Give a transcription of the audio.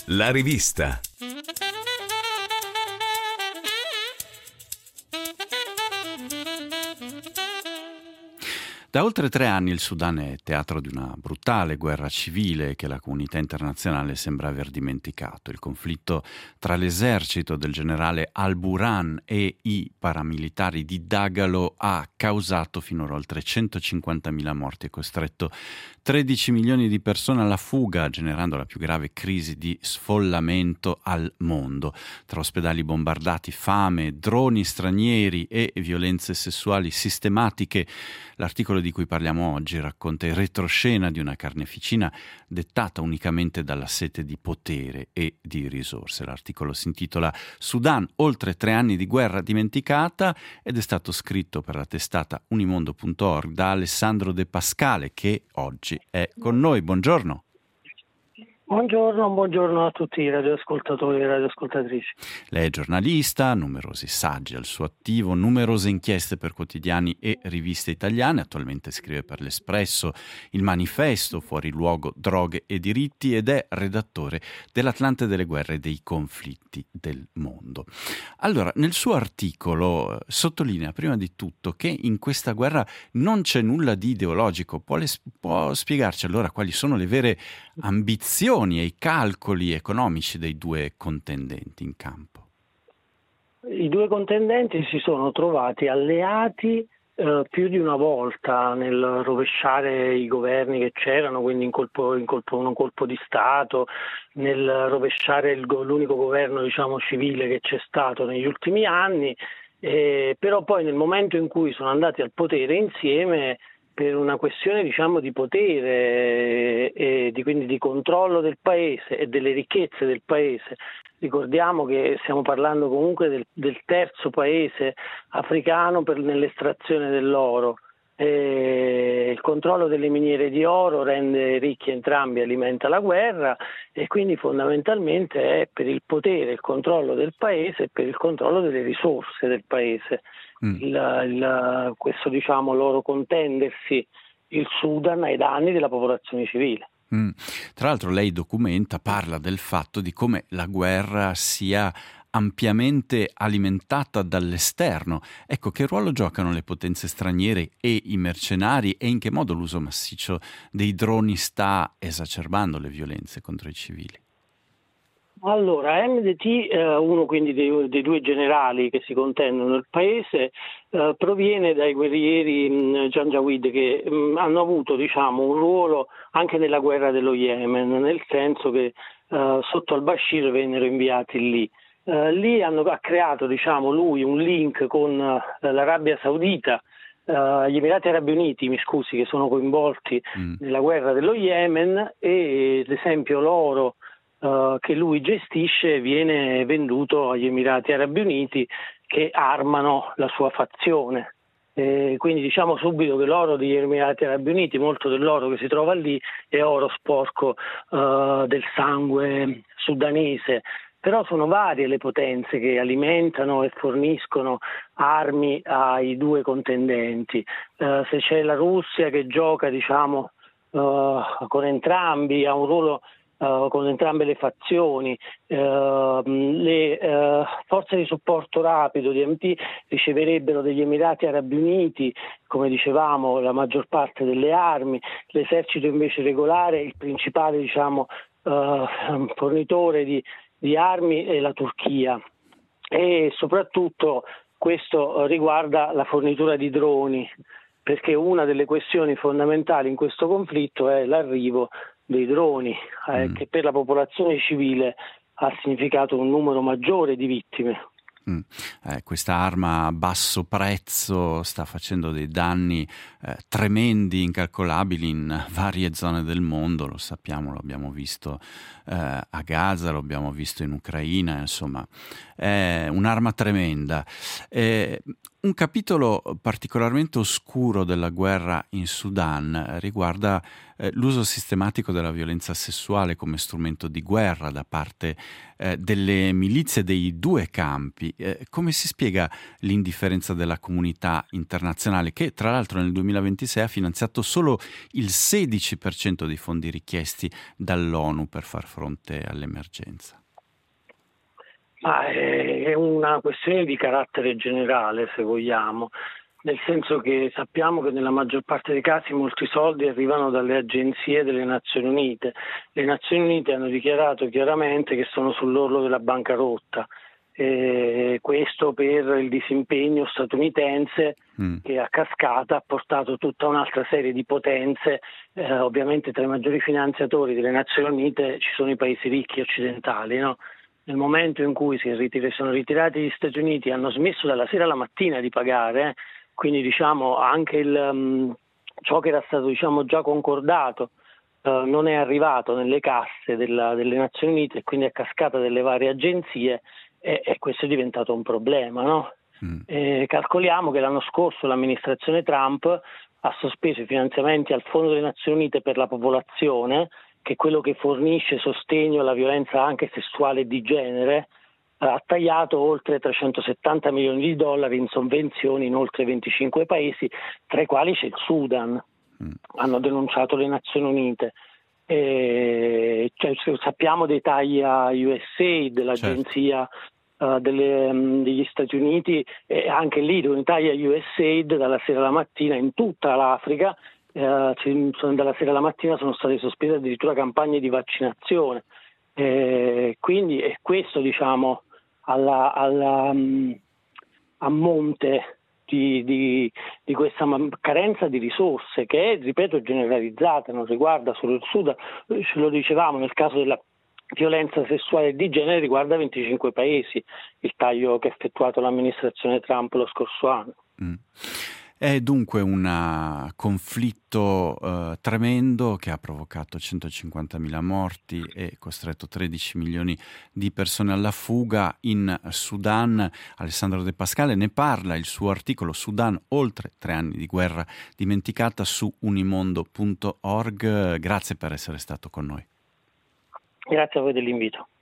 La rivista. Da oltre 3 anni il Sudan è teatro di una brutale guerra civile che la comunità internazionale sembra aver dimenticato. Il conflitto tra l'esercito del generale al-Burhan e i paramilitari di Dagalo ha causato finora oltre 150.000 morti e costretto 13 milioni di persone alla fuga, generando la più grave crisi di sfollamento al mondo. Tra ospedali bombardati, fame, droni stranieri e violenze sessuali sistematiche, l'articolo di cui parliamo oggi racconta il retroscena di una carneficina dettata unicamente dalla sete di potere e di risorse. L'articolo si intitola Sudan, oltre 3 anni di guerra dimenticata, ed è stato scritto per la testata unimondo.org da Alessandro De Pascale, che oggi è con noi. Buongiorno. Buongiorno a tutti i radioascoltatori e radioascoltatrici. Lei è giornalista, numerosi saggi al suo attivo, numerose inchieste per quotidiani e riviste italiane. Attualmente scrive per l'Espresso, Il Manifesto, Fuori luogo, droghe e diritti, ed è redattore dell'Atlante delle guerre e dei conflitti del mondo. Allora, nel suo articolo sottolinea prima di tutto che in questa guerra non c'è nulla di ideologico. Può spiegarci allora quali sono le vere ambizioni e i calcoli economici dei due contendenti in campo? I due contendenti si sono trovati alleati più di una volta nel rovesciare i governi che c'erano, quindi un colpo di Stato, nel rovesciare l'unico governo, diciamo, civile che c'è stato negli ultimi anni, però poi nel momento in cui sono andati al potere insieme, per una questione, diciamo, di potere e quindi di controllo del paese e delle ricchezze del paese. Ricordiamo che stiamo parlando comunque del terzo paese africano nell'estrazione dell'oro. Il controllo delle miniere di oro rende ricchi entrambi, alimenta la guerra, e quindi fondamentalmente è per il potere, il controllo del paese e per il controllo delle risorse del paese. Questo, diciamo, loro contendersi il Sudan ai danni della popolazione civile. Tra l'altro lei parla del fatto di come la guerra sia ampiamente alimentata dall'esterno. Ecco, che ruolo giocano le potenze straniere e i mercenari, e in che modo l'uso massiccio dei droni sta esacerbando le violenze contro i civili? Allora, MDT, uno quindi dei due generali che si contendono il paese, proviene dai guerrieri Janjaweed che hanno avuto, diciamo, un ruolo anche nella guerra dello Yemen, nel senso che sotto al-Bashir vennero inviati lì. Lì ha creato, diciamo, lui un link con l'Arabia Saudita, gli Emirati Arabi Uniti, che sono coinvolti nella guerra dello Yemen, e ad esempio l'oro che lui gestisce viene venduto agli Emirati Arabi Uniti, che armano la sua fazione. Quindi diciamo subito che l'oro degli Emirati Arabi Uniti, molto dell'oro che si trova lì, è oro sporco del sangue sudanese. Però sono varie le potenze che alimentano e forniscono armi ai due contendenti. Se c'è la Russia che gioca, diciamo, con entrambi, ha un ruolo con entrambe le fazioni, le forze di supporto rapido di MT riceverebbero dagli Emirati Arabi Uniti, come dicevamo, la maggior parte delle armi. L'esercito invece regolare, il principale, diciamo, fornitore di armi è la Turchia, e soprattutto questo riguarda la fornitura di droni, perché una delle questioni fondamentali in questo conflitto è l'arrivo dei droni, che per la popolazione civile ha significato un numero maggiore di vittime. Questa arma a basso prezzo sta facendo dei danni tremendi, incalcolabili in varie zone del mondo, lo sappiamo, lo abbiamo visto a Gaza, lo abbiamo visto in Ucraina, insomma è un'arma tremenda. Un capitolo particolarmente oscuro della guerra in Sudan riguarda l'uso sistematico della violenza sessuale come strumento di guerra da parte delle milizie dei due campi. Come si spiega l'indifferenza della comunità internazionale che, tra l'altro, nel 2026 ha finanziato solo il 16% dei fondi richiesti dall'ONU per far fronte all'emergenza? Ma è una questione di carattere generale, se vogliamo, nel senso che sappiamo che nella maggior parte dei casi molti soldi arrivano dalle agenzie delle Nazioni Unite. Le Nazioni Unite hanno dichiarato chiaramente che sono sull'orlo della bancarotta. Questo per il disimpegno statunitense che a cascata ha portato tutta un'altra serie di potenze. Ovviamente tra i maggiori finanziatori delle Nazioni Unite ci sono i paesi ricchi occidentali, no? Nel momento in cui sono ritirati gli Stati Uniti, hanno smesso dalla sera alla mattina di pagare, quindi diciamo anche ciò che era stato già concordato non è arrivato nelle casse delle Nazioni Unite e quindi è cascata delle varie agenzie e questo è diventato un problema, no? Calcoliamo che l'anno scorso l'amministrazione Trump ha sospeso i finanziamenti al Fondo delle Nazioni Unite per la popolazione, che è quello che fornisce sostegno alla violenza anche sessuale e di genere, ha tagliato oltre 370 milioni di dollari in sovvenzioni in oltre 25 paesi, tra i quali c'è il Sudan. Hanno denunciato le Nazioni Unite. Sappiamo dei tagli a USAID, l'agenzia degli Stati Uniti, e anche lì dove taglia USAID dalla sera alla mattina in tutta l'Africa. Dalla sera alla mattina sono state sospese addirittura campagne di vaccinazione, quindi è questo diciamo a monte di questa carenza di risorse che è, ripeto, generalizzata, non riguarda solo il Sud, ce lo dicevamo nel caso della violenza sessuale e di genere riguarda 25 paesi il taglio che ha effettuato l'amministrazione Trump lo scorso anno. È dunque un conflitto tremendo che ha provocato 150.000 morti e costretto 13 milioni di persone alla fuga in Sudan. Alessandro De Pascale ne parla, il suo articolo Sudan, oltre 3 anni di guerra dimenticata, su unimondo.org. Grazie per essere stato con noi. Grazie a voi dell'invito.